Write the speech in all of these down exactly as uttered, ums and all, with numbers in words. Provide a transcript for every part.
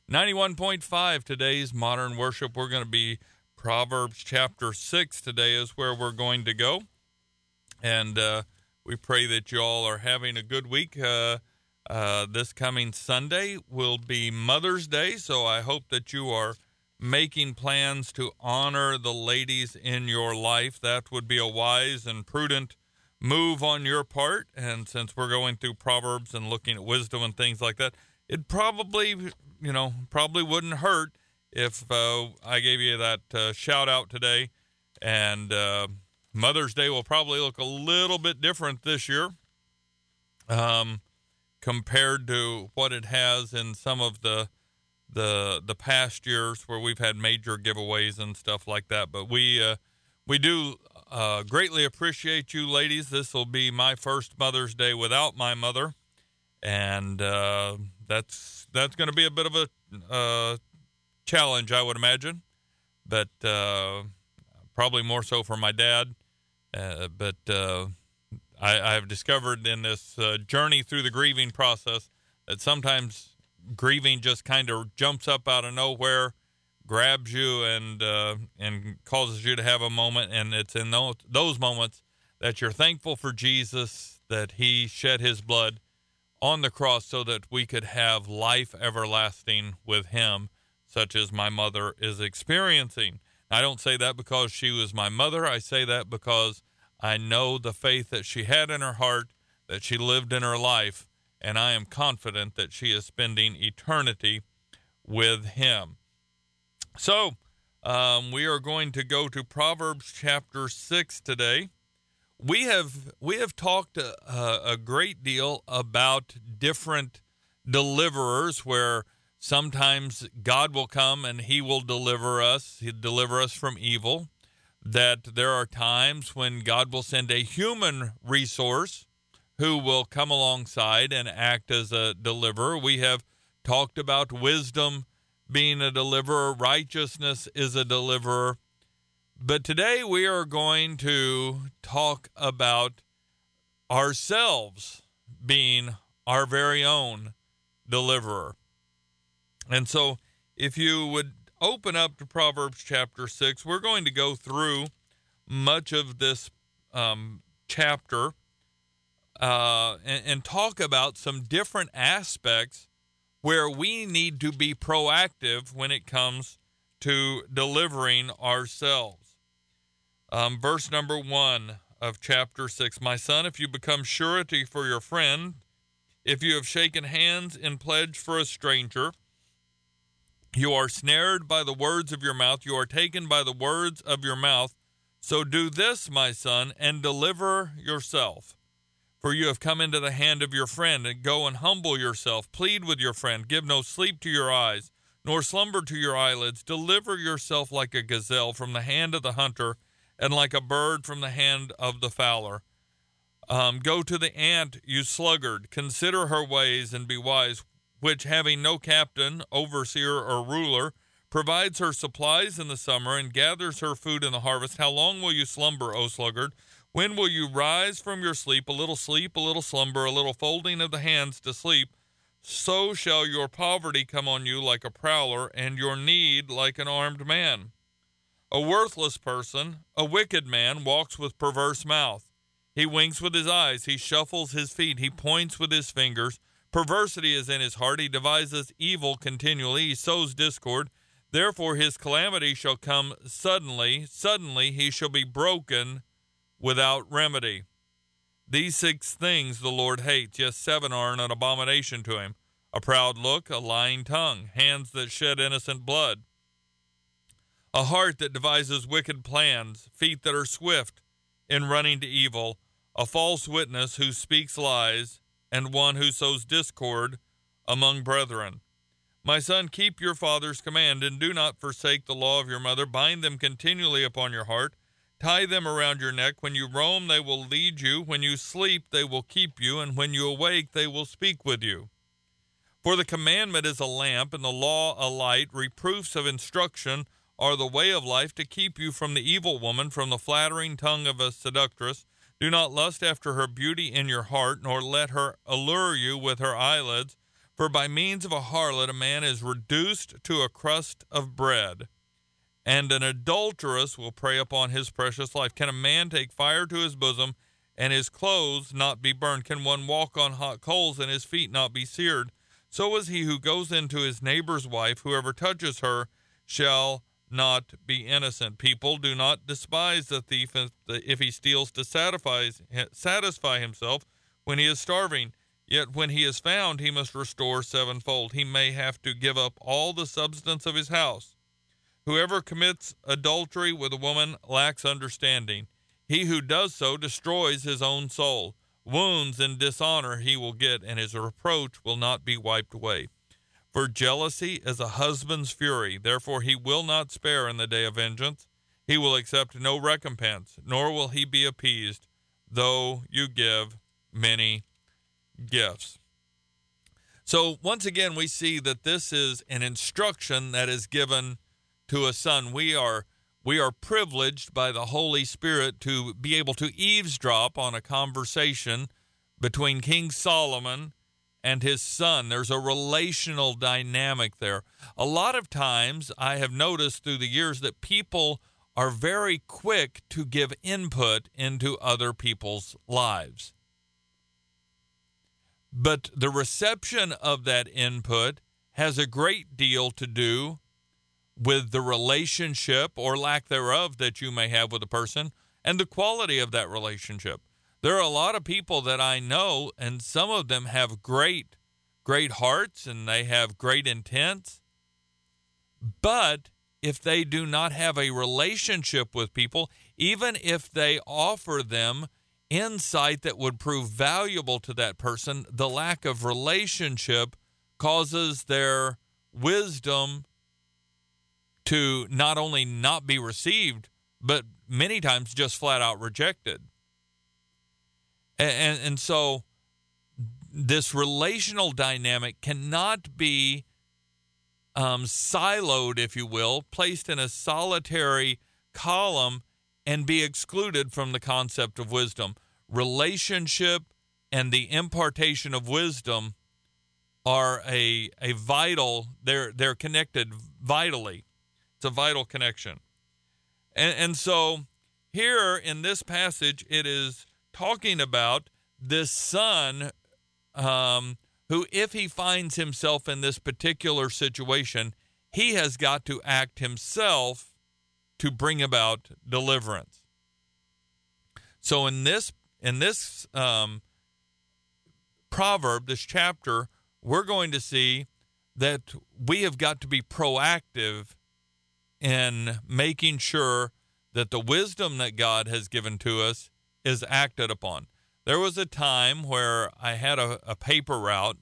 ninety-one point five, today's Modern Worship. We're going to be Proverbs chapter six today is where we're going to go. And uh, we pray that you all are having a good week. Uh, uh, this coming Sunday will be Mother's Day, so I hope that you are making plans to honor the ladies in your life. That would be a wise and prudent move on your part. And since we're going through Proverbs and looking at wisdom and things like that, it probably, you know, probably wouldn't hurt if uh, I gave you that uh, shout out today. And uh, Mother's Day will probably look a little bit different this year um, compared to what it has in some of the the the past years where we've had major giveaways and stuff like that. But we uh, we do uh, greatly appreciate you ladies. This will be my first Mother's Day without my mother, and uh, that's that's going to be a bit of a uh, challenge, I would imagine, but uh, probably more so for my dad. Uh, but uh, I, I have discovered in this uh, journey through the grieving process that sometimes grieving just kind of jumps up out of nowhere, grabs you, and uh, and causes you to have a moment. And it's in those, those moments that you're thankful for Jesus, that he shed his blood on the cross so that we could have life everlasting with him, such as my mother is experiencing. I don't say that because she was my mother. I say that because I know the faith that she had in her heart, that she lived in her life, and I am confident that she is spending eternity with him. So um, we are going to go to Proverbs chapter six today. We have we have talked a, a great deal about different deliverers, where sometimes God will come and he will deliver us. He'll deliver us from evil. That there are times when God will send a human resource who will come alongside and act as a deliverer. We have talked about wisdom being a deliverer. Righteousness is a deliverer. But today we are going to talk about ourselves being our very own deliverer. And so if you would open up to Proverbs chapter six, we're going to go through much of this um, chapter uh, and, and talk about some different aspects where we need to be proactive when it comes to delivering ourselves. Um, verse number one of chapter six, my son, if you become surety for your friend, if you have shaken hands in pledge for a stranger, you are snared by the words of your mouth. You are taken by the words of your mouth. So do this, my son, and deliver yourself. For you have come into the hand of your friend, and go and humble yourself. Plead with your friend. Give no sleep to your eyes, nor slumber to your eyelids. Deliver yourself like a gazelle from the hand of the hunter, and like a bird from the hand of the fowler. Um, go to the ant, you sluggard. Consider her ways and be wise, which, having no captain, overseer, or ruler, provides her supplies in the summer and gathers her food in the harvest. How long will you slumber, O sluggard? When will you rise from your sleep? A little sleep, a little slumber, a little folding of the hands to sleep. So shall your poverty come on you like a prowler, and your need like an armed man. A worthless person, a wicked man, walks with perverse mouth. He winks with his eyes, he shuffles his feet, he points with his fingers. Perversity is in his heart. He devises evil continually. He sows discord. Therefore his calamity shall come suddenly. Suddenly he shall be broken without remedy. These six things the Lord hates. Yes, seven are an abomination to him. A proud look, a lying tongue, hands that shed innocent blood, a heart that devises wicked plans, feet that are swift in running to evil, a false witness who speaks lies, and one who sows discord among brethren. My son, keep your father's command, and do not forsake the law of your mother. Bind them continually upon your heart. Tie them around your neck. When you roam, they will lead you. When you sleep, they will keep you. And when you awake, they will speak with you. For the commandment is a lamp, and the law a light. Reproofs of instruction are the way of life, to keep you from the evil woman, from the flattering tongue of a seductress. Do not lust after her beauty in your heart, nor let her allure you with her eyelids. For by means of a harlot a man is reduced to a crust of bread, and an adulteress will prey upon his precious life. Can a man take fire to his bosom and his clothes not be burned? Can one walk on hot coals and his feet not be seared? So is he who goes into his neighbor's wife. Whoever touches her shall not be innocent. People, do not despise the thief if he steals to satisfy, satisfy himself when he is starving. Yet when he is found, he must restore sevenfold. He may have to give up all the substance of his house. Whoever commits adultery with a woman lacks understanding. He who does so destroys his own soul. Wounds and dishonor he will get, and his reproach will not be wiped away. For jealousy is a husband's fury. Therefore he will not spare in the day of vengeance. He will accept no recompense, nor will he be appeased, though you give many gifts. So once again, we see that this is an instruction that is given to a son. We are we are privileged by the Holy Spirit to be able to eavesdrop on a conversation between King Solomon and his son. There's a relational dynamic there. A lot of times I have noticed through the years that people are very quick to give input into other people's lives. But the reception of that input has a great deal to do with the relationship or lack thereof that you may have with a person and the quality of that relationship. There are a lot of people that I know, and some of them have great, great hearts and they have great intents. But if they do not have a relationship with people, even if they offer them insight that would prove valuable to that person, the lack of relationship causes their wisdom to not only not be received, but many times just flat out rejected. And, and, and so this relational dynamic cannot be um, siloed, if you will, placed in a solitary column and be excluded from the concept of wisdom. Relationship and the impartation of wisdom are a a vital, they're they're connected vitally. It's a vital connection. And, and so here in this passage, it is talking about this son um, who, if he finds himself in this particular situation, he has got to act himself to bring about deliverance. So in this in this um, proverb, this chapter, we're going to see that we have got to be proactive in making sure that the wisdom that God has given to us is acted upon. There was a time where I had a, a paper route,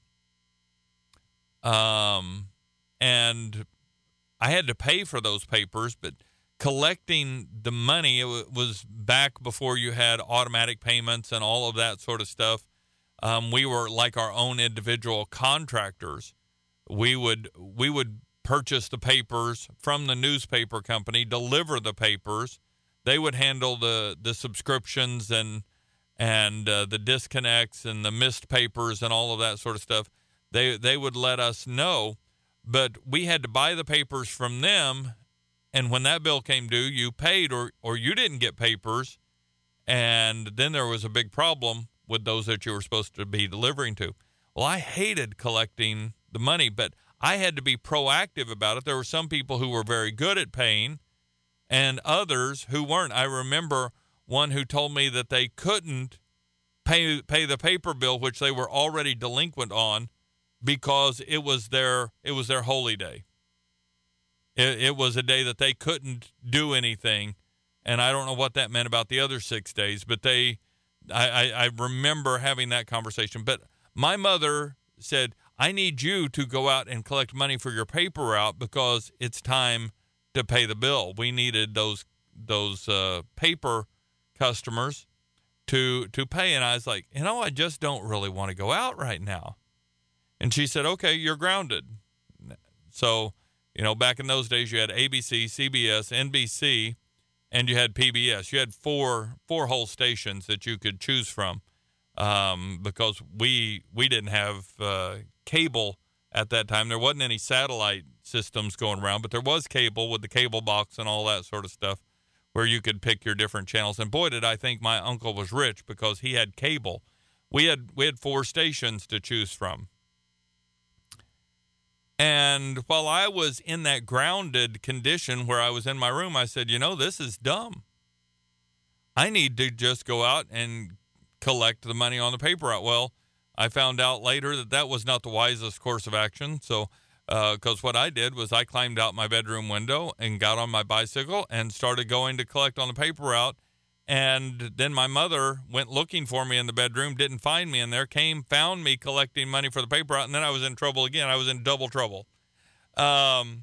um, and I had to pay for those papers, but collecting the money, it was back before you had automatic payments and all of that sort of stuff. Um, we were like our own individual contractors. We would we would purchase the papers from the newspaper company, deliver the papers. They would handle the, the subscriptions and and uh, the disconnects and the missed papers and all of that sort of stuff. They they would let us know, but we had to buy the papers from them. And when that bill came due, you paid or, or you didn't get papers. And then there was a big problem with those that you were supposed to be delivering to. Well, I hated collecting the money, but I had to be proactive about it. There were some people who were very good at paying and others who weren't. I remember one who told me that they couldn't pay pay the paper bill, which they were already delinquent on, because it was their it was their holy day. It, it was a day that they couldn't do anything, and I don't know what that meant about the other six days. But they, I, I, I remember having that conversation. But my mother said, "I need you to go out and collect money for your paper route because it's time to pay the bill." We needed those those uh, paper customers to to pay, and I was like, you know, I just don't really want to go out right now. And she said, "Okay, you're grounded." So, you know, back in those days, you had A B C, C B S, N B C, and you had P B S. You had four four whole stations that you could choose from, um, because we we didn't have uh, cable at that time. There wasn't any satellite systems going around, but there was cable with the cable box and all that sort of stuff where you could pick your different channels. And boy, did I think my uncle was rich because he had cable. We had we had four stations to choose from. And while I was in that grounded condition where I was in my room, I said, you know, this is dumb. I need to just go out and collect the money on the paper route. Well, I found out later that that was not the wisest course of action. So, because uh, what I did was I climbed out my bedroom window and got on my bicycle and started going to collect on the paper route. And then my mother went looking for me in the bedroom, didn't find me in there, came, found me collecting money for the paper route, and then I was in trouble again. I was in double trouble. Um,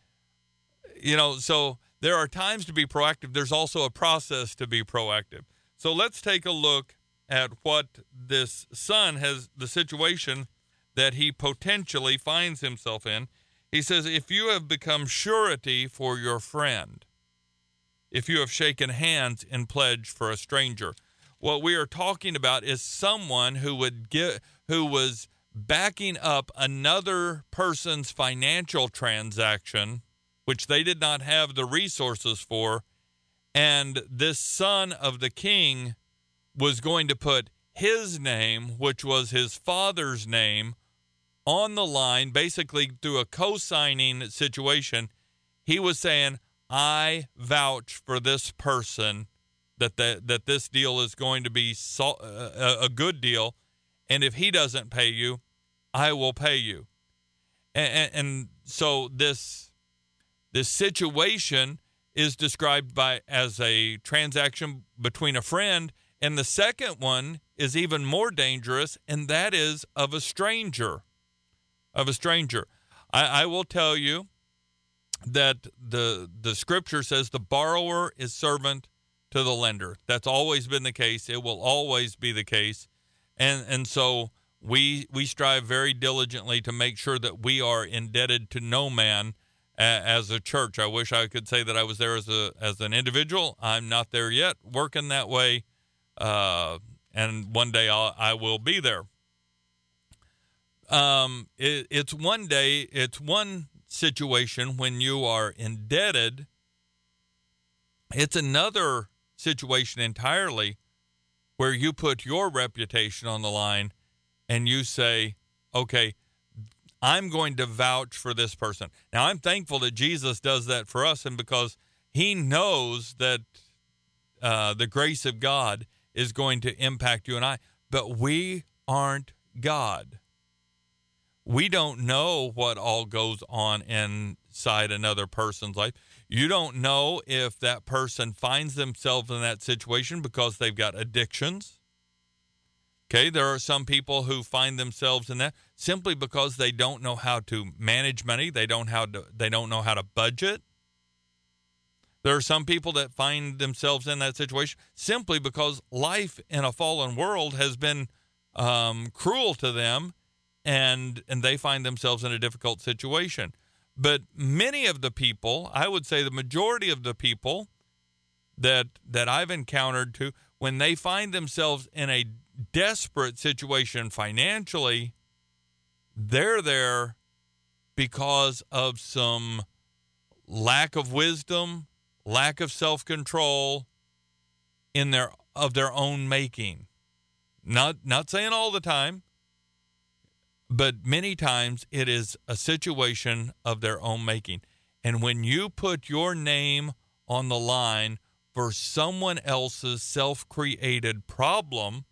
you know, so there are times to be proactive. There's also a process to be proactive. So let's take a look at what this son has, the situation that he potentially finds himself in. He says, if you have become surety for your friend, if you have shaken hands in pledge for a stranger. What we are talking about is someone who would get, who was backing up another person's financial transaction, which they did not have the resources for, and this son of the king was going to put his name, which was his father's name, on the line, basically through a co-signing situation. He was saying, I vouch for this person that the, that this deal is going to be so, uh, a good deal, and if he doesn't pay you, I will pay you. And, and, and so this this situation is described by as a transaction between a friend, and the second one is even more dangerous, and that is of a stranger. Of a stranger. I, I will tell you that the the scripture says the borrower is servant to the lender. That's always been the case. It will always be the case. And and so we we strive very diligently to make sure that we are indebted to no man a, as a church. I wish I could say that I was there as a as an individual. I'm not there yet, working that way. Uh, and one day I'll, I will be there. Um, it, it's one day, it's one situation when you are indebted. It's another situation entirely where you put your reputation on the line and you say, okay, I'm going to vouch for this person. Now, I'm thankful that Jesus does that for us, and because he knows that uh, the grace of God is going to impact you and I, but we aren't God. We don't know what all goes on inside another person's life. You don't know if that person finds themselves in that situation because they've got addictions. Okay, there are some people who find themselves in that simply because they don't know how to manage money. They don't how to, they don't know how to budget. There are some people that find themselves in that situation simply because life in a fallen world has been um, cruel to them, and and they find themselves in a difficult situation. But many of the people, I would say the majority of the people that that I've encountered to, when they find themselves in a desperate situation financially, they're there because of some lack of wisdom, lack of self-control in their of their own making. Not not saying all the time, but many times it is a situation of their own making. And when you put your name on the line for someone else's self-created problem,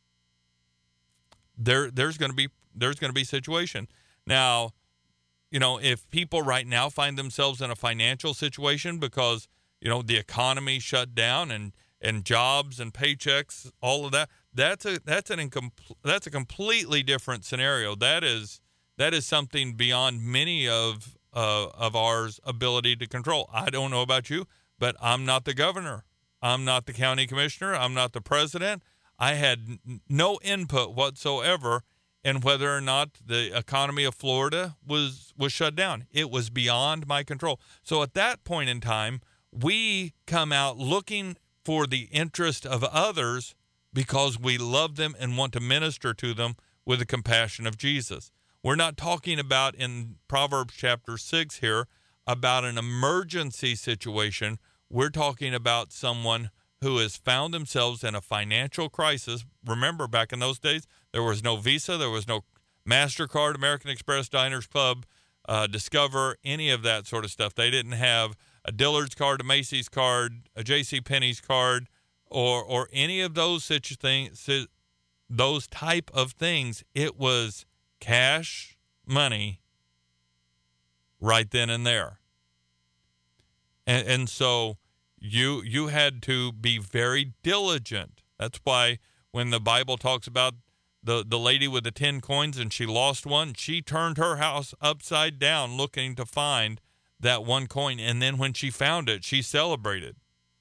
there there's going to be there's going to be a situation. Now, you know, if people right now find themselves in a financial situation because, you know, the economy shut down and and jobs and paychecks, all of that, that's a that's an incom- that's a completely different scenario. That is that is something beyond many of uh, of ours ability to control. I don't know about you, but I'm not the governor. I'm not the county commissioner. I'm not the president. I had n- no input whatsoever in whether or not the economy of Florida was was shut down. It was beyond my control. So at that point in time, we come out looking for the interest of others because we love them and want to minister to them with the compassion of Jesus. We're not talking about in Proverbs chapter six here about an emergency situation. We're talking about someone who has found themselves in a financial crisis. Remember, back in those days, there was no Visa, there was no MasterCard, American Express, Diners Club, uh, Discover, any of that sort of stuff. They didn't have a Dillard's card, a Macy's card, a JCPenney's card, or or any of those such things, those type of things. It was cash money right then and there. And, and so you you had to be very diligent. That's why when the Bible talks about the, the lady with the ten coins and she lost one, she turned her house upside down looking to find that one coin. And then when she found it, she celebrated.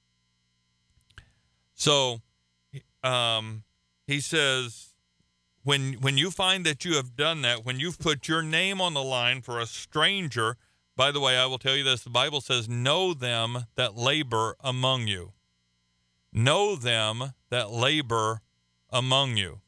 So um, he says, when when you find that you have done that, when you've put your name on the line for a stranger, by the way, I will tell you this, the Bible says, know them that labor among you. Know them that labor among you.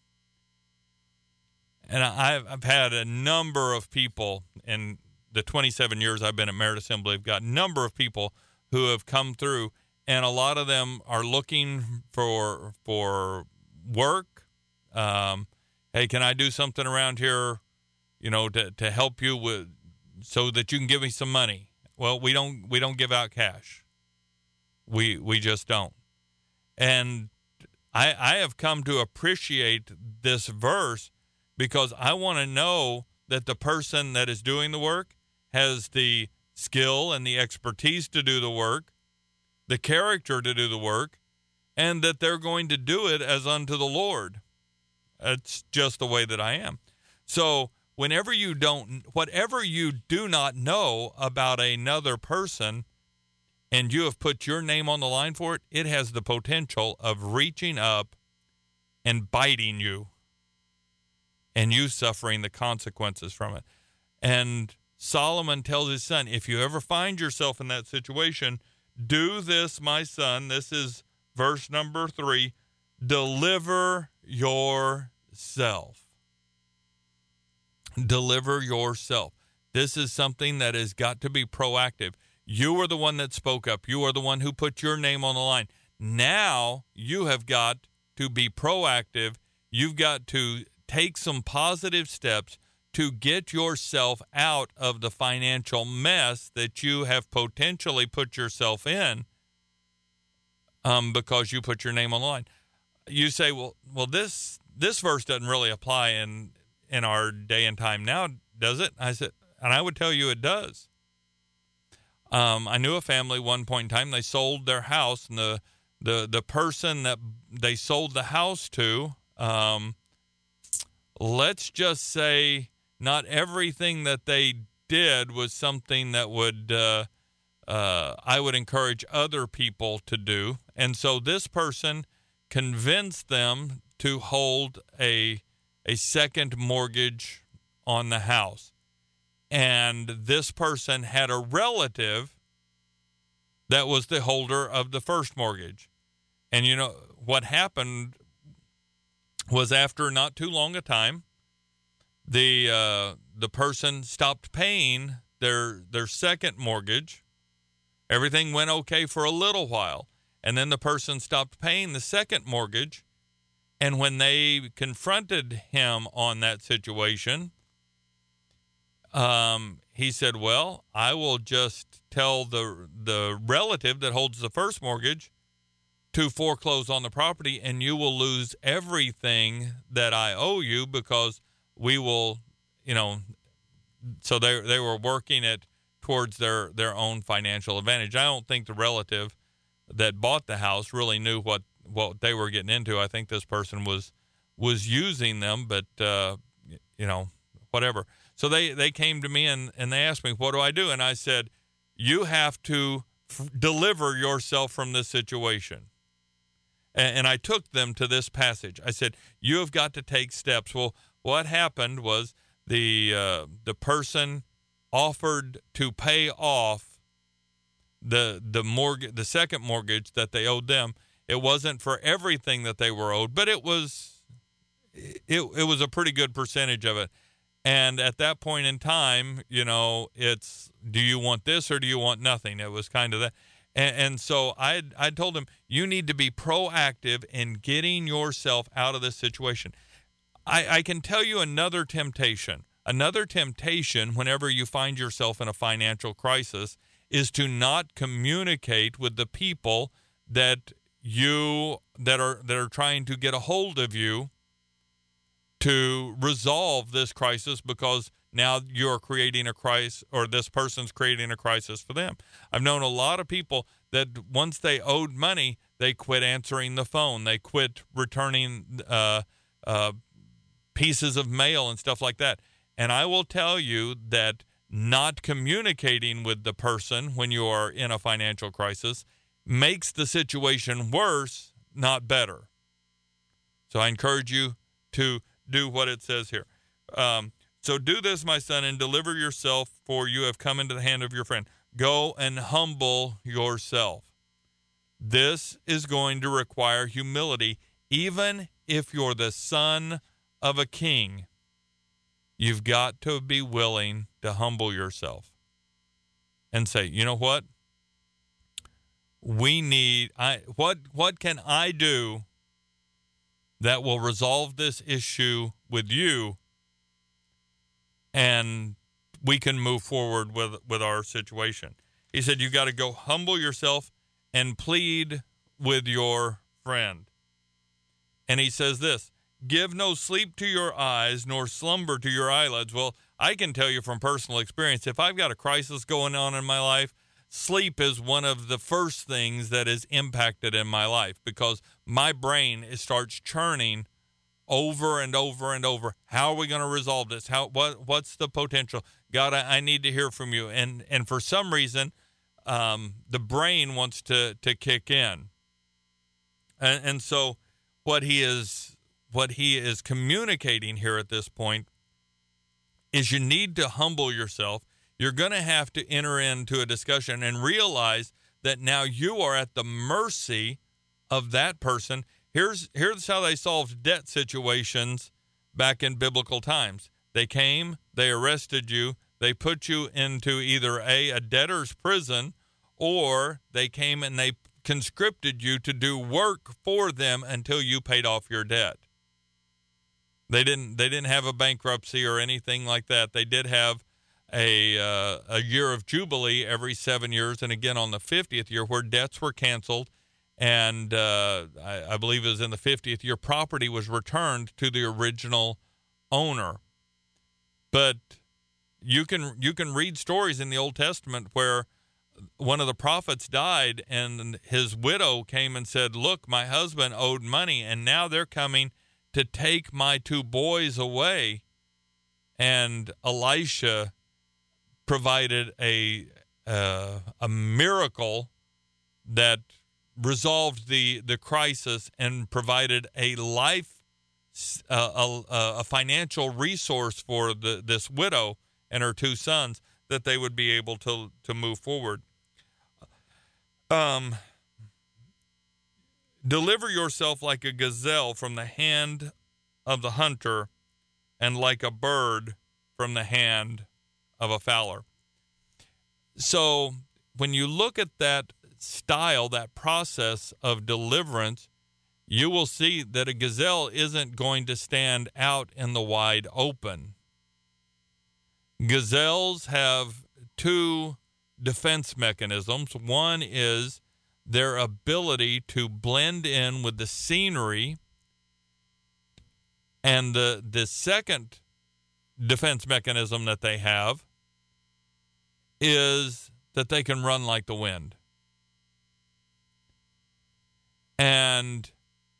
And I've, I've had a number of people in the twenty-seven years I've been at Merit Assembly. I've got a number of people who have come through, and a lot of them are looking for for work. Um, hey, can I do something around here, you know, to, to help you with, so that you can give me some money? Well, we don't we don't give out cash. We we just don't. And I I have come to appreciate this verse because I want to know that the person that is doing the work has the skill and the expertise to do the work, the character to do the work, and that they're going to do it as unto the Lord. It's just the way that I am. So whenever you don't, whatever you do not know about another person, and you have put your name on the line for it, it has the potential of reaching up and biting you, and you suffering the consequences from it. And Solomon tells his son, if you ever find yourself in that situation, do this, my son. This is verse number three. Deliver yourself. Deliver yourself. This is something that has got to be proactive. You are the one that spoke up. You are the one who put your name on the line. Now you have got to be proactive. You've got to take some positive steps to get yourself out of the financial mess that you have potentially put yourself in um, because you put your name on the line. You say, well, well, this this verse doesn't really apply in in our day and time now, does it? I said, and I would tell you it does. Um, I knew a family one point in time, they sold their house, and the the the person that they sold the house to, um, let's just say not everything that they did was something that would uh, uh, I would encourage other people to do. And so this person convinced them to hold a a second mortgage on the house. And this person had a relative that was the holder of the first mortgage. And you know what happened was, after not too long a time, the uh, the person stopped paying their their second mortgage. Everything went okay for a little while, and then the person stopped paying the second mortgage. And when they confronted him on that situation, um, he said, "Well, I will just tell the the relative that holds the first mortgage to foreclose on the property, and you will lose everything that I owe you, because we will, you know." So they they were working it towards their, their own financial advantage. I don't think the relative that bought the house really knew what, what they were getting into. I think this person was was using them, but uh, you know, whatever. So they, they came to me and, and they asked me, what do I do? And I said, you have to f- deliver yourself from this situation. And, and I took them to this passage. I said, you have got to take steps. Well, what happened was the uh, the person offered to pay off the the mortgage, the second mortgage that they owed them. It wasn't for everything that they were owed, but it was it, it was a pretty good percentage of it. And at that point in time, you know, it's, do you want this or do you want nothing? It was kind of that. And, and so I I told him, you need to be proactive in getting yourself out of this situation. I, I can tell you another temptation. Another temptation whenever you find yourself in a financial crisis is to not communicate with the people that you that are that are trying to get a hold of you to resolve this crisis, because now you're creating a crisis, or this person's creating a crisis for them. I've known a lot of people that once they owed money, they quit answering the phone. They quit returning uh, uh, pieces of mail and stuff like that. And I will tell you that not communicating with the person when you are in a financial crisis makes the situation worse, not better. So I encourage you to do what it says here. Um, so do this, my son, and deliver yourself, for you have come into the hand of your friend. Go and humble yourself. This is going to require humility. Even if you're the son of a king, you've got to be willing to humble yourself and say, you know what? We need, I, what, what can I do that will resolve this issue with you, and we can move forward with, with our situation. He said, you got to go humble yourself and plead with your friend. And he says this, give no sleep to your eyes, nor slumber to your eyelids. Well, I can tell you from personal experience, if I've got a crisis going on in my life, sleep is one of the first things that is impacted in my life, because my brain is, starts churning over and over and over. How are we going to resolve this? How what what's the potential? God, I, I need to hear from you. And and for some reason, um, the brain wants to to kick in. And and so what he is what he is communicating here at this point is you need to humble yourself. You're going to have to enter into a discussion and realize that now you are at the mercy of that person. Here's here's how they solved debt situations back in biblical times. They came, they arrested you, they put you into either a, a debtor's prison, or they came and they conscripted you to do work for them until you paid off your debt. They didn't they didn't have a bankruptcy or anything like that. They did have a uh, a year of jubilee every seven years, and again on the fiftieth year, where debts were canceled, and uh, I, I believe it was in the fiftieth year, property was returned to the original owner. But you can you can read stories in the Old Testament where one of the prophets died, and his widow came and said, "Look, my husband owed money, and now they're coming to take my two boys away." And Elisha provided a uh, a miracle that resolved the the crisis and provided a life uh, a, a financial resource for the this widow and her two sons, that they would be able to to move forward. Um, deliver yourself like a gazelle from the hand of the hunter, and like a bird from the hand of a fowler. So when you look at that style, that process of deliverance, you will see that a gazelle isn't going to stand out in the wide open. Gazelles have two defense mechanisms. One is their ability to blend in with the scenery, and the the second defense mechanism that they have is that they can run like the wind. And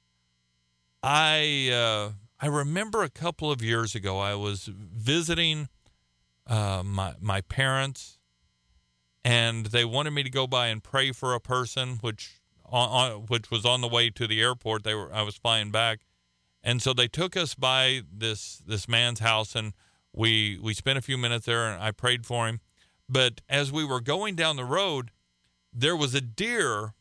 I uh, I remember a couple of years ago, I was visiting uh, my my parents, and they wanted me to go by and pray for a person, which on, on which was on the way to the airport. They were I was flying back. And so they took us by this this man's house, and we we spent a few minutes there, and I prayed for him. But as we were going down the road, there was a deer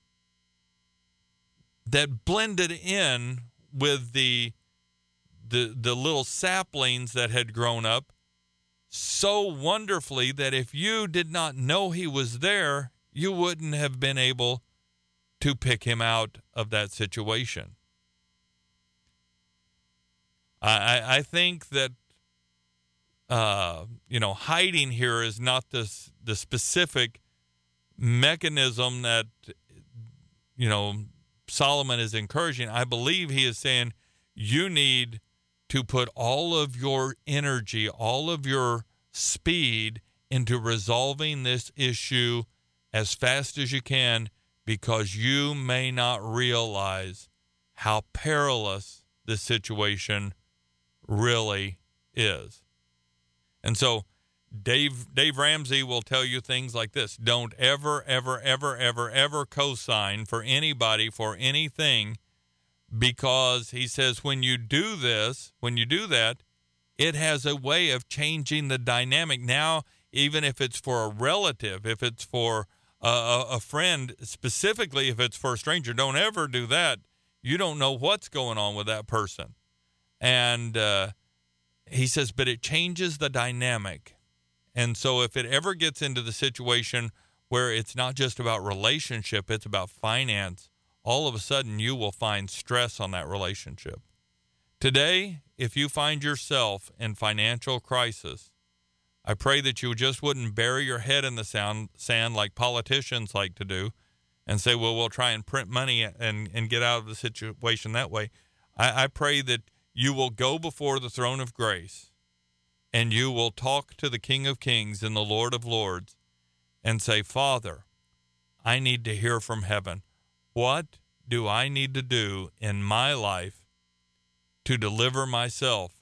that blended in with the the the little saplings that had grown up, so wonderfully that if you did not know he was there, you wouldn't have been able to pick him out of that situation. I, I think that, uh, you know, hiding here is not this, the specific mechanism that, you know, Solomon is encouraging. I believe he is saying you need to put all of your energy, all of your speed into resolving this issue as fast as you can, because you may not realize how perilous this situation really is. And so Dave Dave Ramsey will tell you things like this. Don't ever, ever, ever, ever, ever co-sign for anybody for anything, because he says when you do this, when you do that, it has a way of changing the dynamic. Now, even if it's for a relative, if it's for a, a friend, specifically if it's for a stranger, don't ever do that. You don't know what's going on with that person. And uh, he says, but it changes the dynamic. And so if it ever gets into the situation where it's not just about relationship, it's about finance, all of a sudden you will find stress on that relationship. Today, if you find yourself in financial crisis, I pray that you just wouldn't bury your head in the sound, sand like politicians like to do and say, well, we'll try and print money and, and get out of the situation that way. I, I pray that you will go before the throne of grace and you will talk to the King of Kings and the Lord of Lords and say, Father, I need to hear from heaven. What do I need to do in my life to deliver myself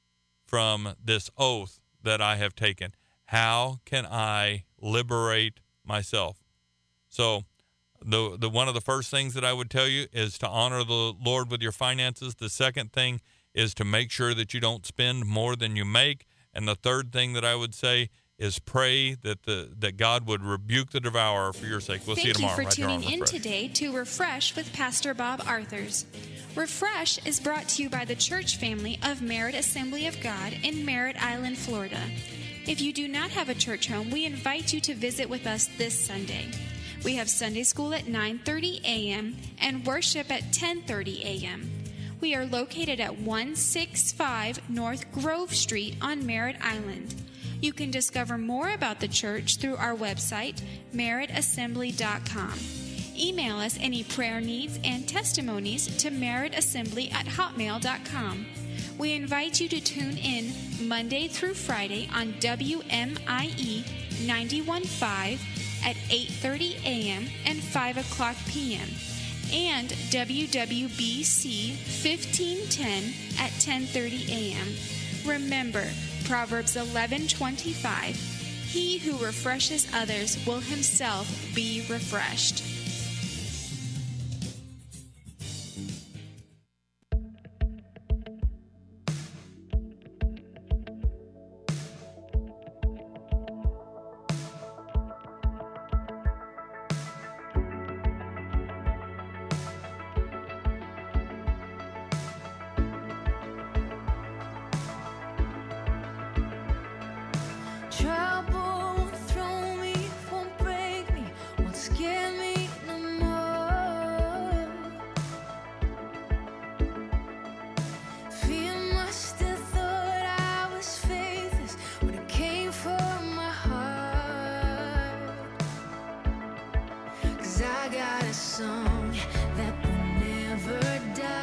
from this oath that I have taken? How can I liberate myself? So the the one of the first things that I would tell you is to honor the Lord with your finances. The second thing is to make sure that you don't spend more than you make. And the third thing that I would say is pray that the that God would rebuke the devourer for your sake. We'll Thank see you tomorrow. Thank you for right tuning in today to Refresh with Pastor Bob Arthurs. Refresh is brought to you by the church family of Merritt Assembly of God in Merritt Island, Florida. If you do not have a church home, we invite you to visit with us this Sunday. We have Sunday school at nine thirty a.m. and worship at ten thirty a.m. We are located at one sixty-five North Grove Street on Merritt Island. You can discover more about the church through our website, merritt assembly dot com. Email us any prayer needs and testimonies to merrittassembly at hotmail dot com. We invite you to tune in Monday through Friday on W M I E ninety-one point five at eight thirty a.m. and five o'clock p.m. and W W B C fifteen ten at ten thirty a.m. Remember, Proverbs eleven twenty-five, he who refreshes others will himself be refreshed. Trouble won't throw me, won't break me, won't scare me no more. Fear must have thought I was faithless when it came from my heart. 'Cause I got a song that will never die.